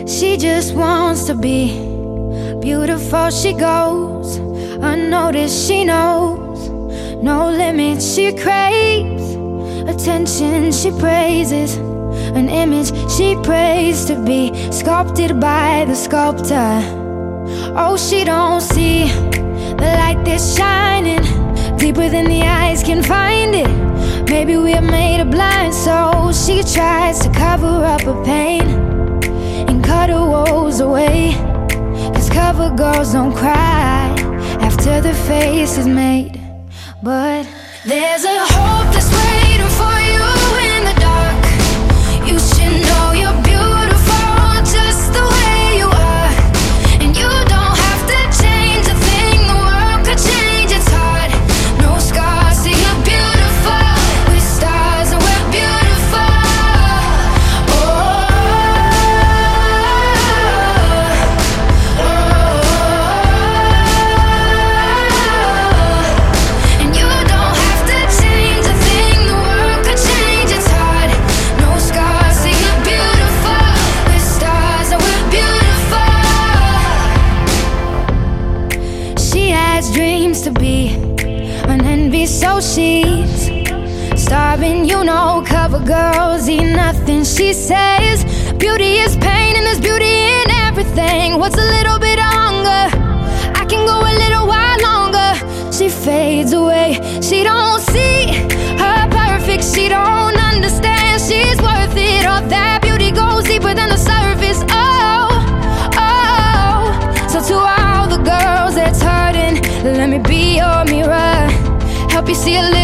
She just wants to be beautiful. She goes unnoticed. She knows no limits. She craves attention. She praises an image she prays to be sculpted by the sculptor. Oh, she don't see the light that's shining deeper than the eyes can find it. Maybe we're made of blind souls. She tries to cover up her pain and cut her woes away, 'cause cover girls don't cry after the face is made. But there's a hope that's waiting for you in the dark. You should know you're beautiful just the way you are, and you don't have to change a thing. The world could change, it's hard. No scars, see you're beautiful. We're stars and we're beautiful. And you don't have to change a thing. The world could change, it's hard. No scars, see you're beautiful. We're stars and we're beautiful. She has dreams to be an envy, so she's starving. You know, cover girls eat nothing. She says beauty is pain and there's beauty in everything. What's a little bit of hunger? I can go a little while longer. She fades away. She don't see her perfect. She don't understand she's worth it. All that beauty goes deeper than the surface. Oh, oh. So to all the girls that's hurting, let me be your mirror. Help you see a little